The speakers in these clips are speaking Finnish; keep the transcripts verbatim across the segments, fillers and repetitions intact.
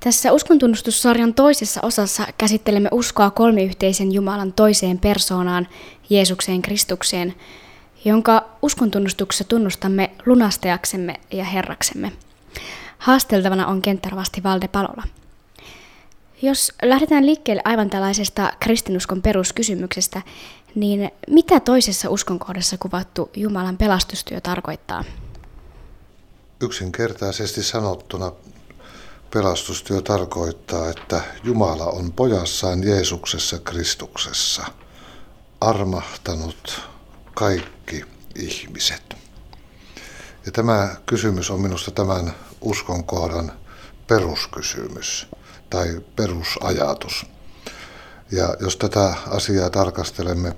Tässä uskontunnustussarjan toisessa osassa käsittelemme uskoa kolmiyhteisen Jumalan toiseen persoonaan, Jeesukseen Kristukseen, jonka uskontunnustuksessa tunnustamme lunastajaksemme ja Herraksemme. Haasteltavana on kenttärovasti Valde Palola. Jos lähdetään liikkeelle aivan tällaisesta kristinuskon peruskysymyksestä, niin mitä toisessa uskonkohdassa kuvattu Jumalan pelastustyö tarkoittaa? Yksinkertaisesti sanottuna pelastustyö tarkoittaa, että Jumala on pojassaan Jeesuksessa Kristuksessa armahtanut kaikki ihmiset. Ja tämä kysymys on minusta tämän uskonkohdan peruskysymys tai perusajatus. Ja jos tätä asiaa tarkastelemme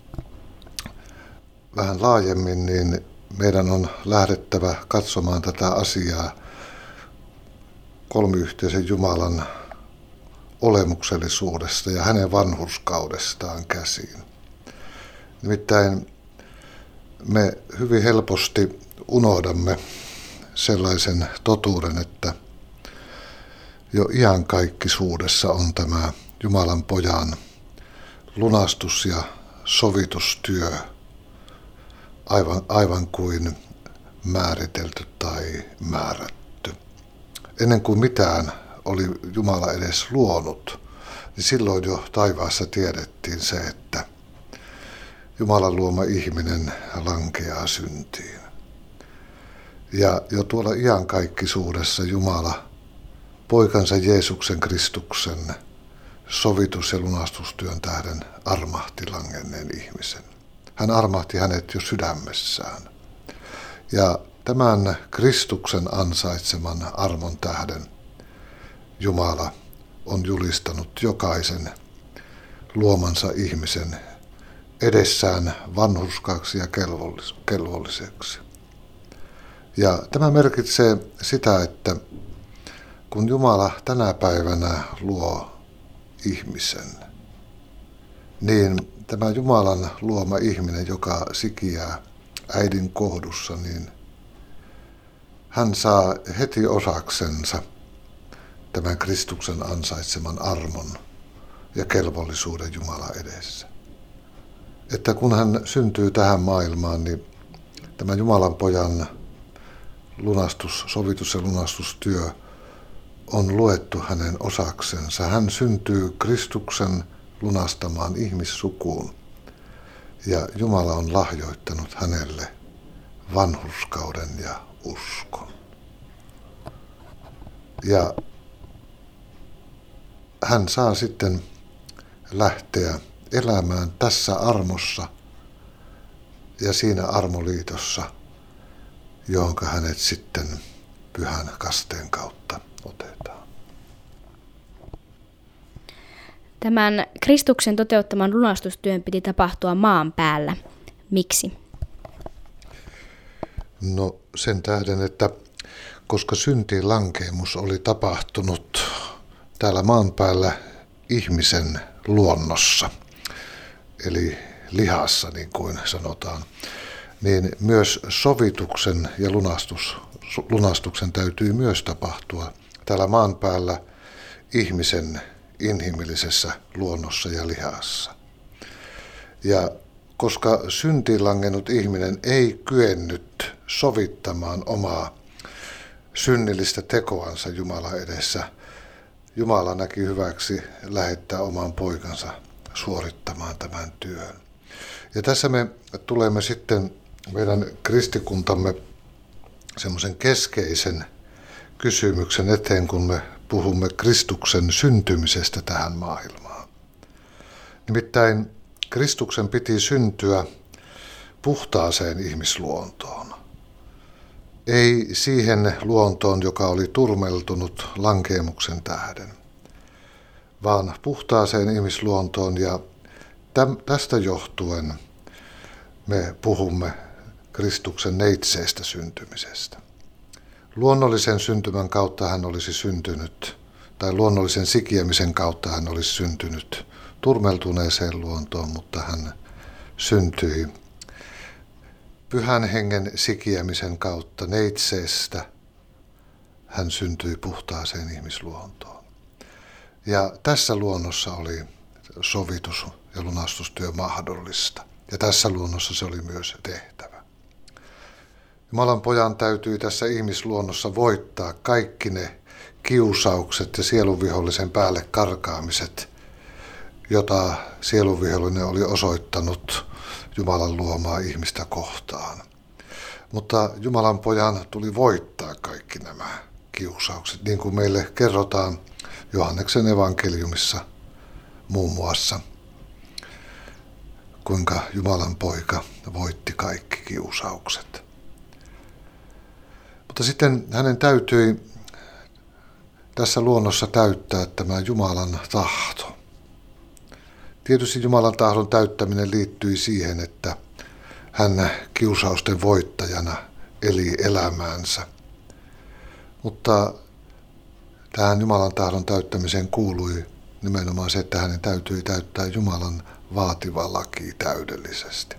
vähän laajemmin, niin meidän on lähdettävä katsomaan tätä asiaa kolmiyhteisen Jumalan olemuksellisuudesta ja hänen vanhurskaudestaan käsiin. Nimittäin me hyvin helposti unohdamme sellaisen totuuden, että jo iankaikkisuudessa on tämä Jumalan pojan lunastus- ja sovitustyö aivan, aivan kuin määritelty tai määrätty. Ennen kuin mitään oli Jumala edes luonut, niin silloin jo taivaassa tiedettiin se, että Jumalan luoma ihminen lankeaa syntiin. Ja jo tuolla iankaikkisuudessa Jumala poikansa Jeesuksen Kristuksen sovitus- ja lunastustyön tähden armahti langenneen ihmisen. Hän armahti hänet jo sydämessään. Ja tämän Kristuksen ansaitseman armon tähden Jumala on julistanut jokaisen luomansa ihmisen edessään vanhurskaaksi ja kelvolliseksi. Ja tämä merkitsee sitä, että kun Jumala tänä päivänä luo ihmisen, niin tämä Jumalan luoma ihminen, joka sikiää äidin kohdussa, niin hän saa heti osaksensa tämän Kristuksen ansaitseman armon ja kelvollisuuden Jumala edessä. Että kun hän syntyy tähän maailmaan, niin tämä Jumalan pojan lunastus, sovitus- ja lunastustyö on luettu hänen osaksensa. Hän syntyy Kristuksen lunastamaan ihmissukuun ja Jumala on lahjoittanut hänelle vanhurskauden ja uskon. Ja hän saa sitten lähteä elämään tässä armossa ja siinä armoliitossa, johonka hänet sitten pyhän kasteen kautta otetaan. Tämän Kristuksen toteuttaman lunastustyön piti tapahtua maan päällä. Miksi? No sen tähden, että koska syntiin lankeemus oli tapahtunut täällä maan päällä ihmisen luonnossa, eli lihassa niin kuin sanotaan, niin myös sovituksen ja lunastus, lunastuksen täytyy myös tapahtua täällä maan päällä ihmisen inhimillisessä luonnossa ja lihassa. Ja koska syntiin langennut ihminen ei kyennyt sovittamaan omaa synnillistä tekoansa Jumala edessä, Jumala näki hyväksi lähettää oman poikansa suorittamaan tämän työn. Ja tässä me tulemme sitten meidän kristikuntamme semmoisen keskeisen kysymyksen eteen, kun me puhumme Kristuksen syntymisestä tähän maailmaan. Nimittäin Kristuksen piti syntyä puhtaaseen ihmisluontoon. Ei siihen luontoon, joka oli turmeltunut lankeemuksen tähden, vaan puhtaaseen ihmisluontoon, ja tästä johtuen me puhumme Kristuksen neitseestä syntymisestä. Luonnollisen syntymän kautta hän olisi syntynyt, tai luonnollisen sikiämisen kautta hän olisi syntynyt turmeltuneeseen luontoon, mutta hän syntyi pyhän hengen sikiämisen kautta neitseestä. hän syntyi puhtaaseen ihmisluontoon. Ja tässä luonnossa oli sovitus ja lunastustyö mahdollista. Ja tässä luonnossa se oli myös tehtävä. Jumalan pojan täytyi tässä ihmisluonnossa voittaa kaikki ne kiusaukset ja sielunvihollisen päälle karkaamiset, jota sielunvihollinen oli osoittanut Jumalan luomaa ihmistä kohtaan. Mutta Jumalan pojan tuli voittaa kaikki nämä kiusaukset, niin kuin meille kerrotaan Johanneksen evankeliumissa muun muassa, kuinka Jumalan poika voitti kaikki kiusaukset. Mutta sitten hänen täytyi tässä luonnossa täyttää tämä Jumalan tahto. Tietysti Jumalan tahdon täyttäminen liittyi siihen, että hän kiusausten voittajana eli elämäänsä. Mutta tähän Jumalan tahdon täyttämiseen kuului nimenomaan se, että hänen täytyi täyttää Jumalan vaativa laki täydellisesti.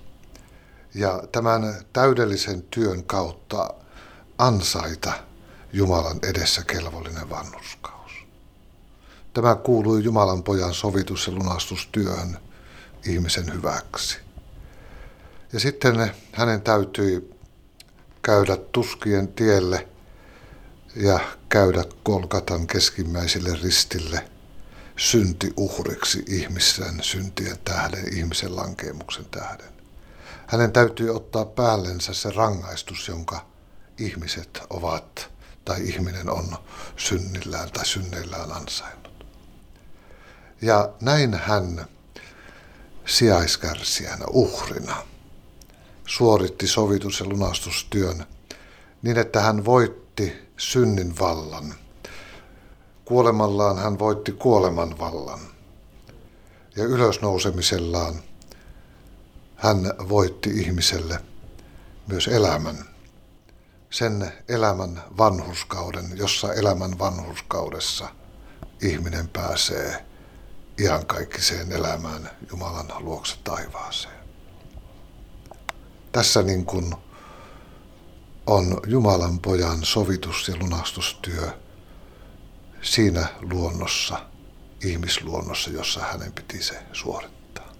Ja tämän täydellisen työn kautta ansaita Jumalan edessä kelvollinen vanhurskaus. Tämä kuului Jumalan pojan sovitus- ja lunastustyöhön ihmisen hyväksi. Ja sitten hänen täytyi käydä tuskien tielle ja käydä Golgatan keskimmäiselle ristille syntiuhriksi ihmisen syntien tähden, ihmisen lankeemuksen tähden. Hänen täytyy ottaa päällensä se rangaistus, jonka ihmiset ovat tai ihminen on synnillään tai synneillään ansainnut. Ja näin hän sijaiskärsijänä, uhrina, suoritti sovitus- ja lunastustyön niin, että hän voitti synnin vallan. Kuolemallaan hän voitti kuoleman vallan. Ja ylösnousemisellaan hän voitti ihmiselle myös elämän. Sen elämän vanhurskauden, jossa elämän vanhurskaudessa ihminen pääsee iankaikkiseen elämään Jumalan luokse taivaaseen. Tässä niin kuin on Jumalan pojan sovitus- ja lunastustyö siinä luonnossa, ihmisluonnossa, jossa hänen piti se suorittaa.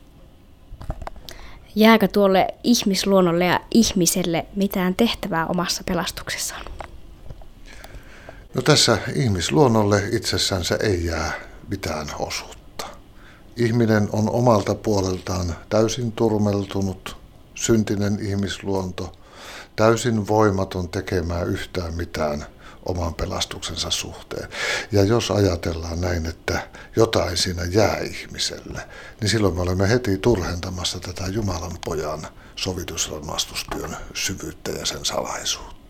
Jääkö tuolle ihmisluonnolle ja ihmiselle mitään tehtävää omassa pelastuksessaan? No tässä ihmisluonnolle itsessänsä ei jää mitään osuutta. Ihminen on omalta puoleltaan täysin turmeltunut, syntinen ihmisluonto, täysin voimaton tekemään yhtään mitään oman pelastuksensa suhteen. Ja jos ajatellaan näin, että jotain siinä jää ihmiselle, niin silloin me olemme heti turhentamassa tätä Jumalan pojan sovituslunastustyön syvyyttä ja sen salaisuutta.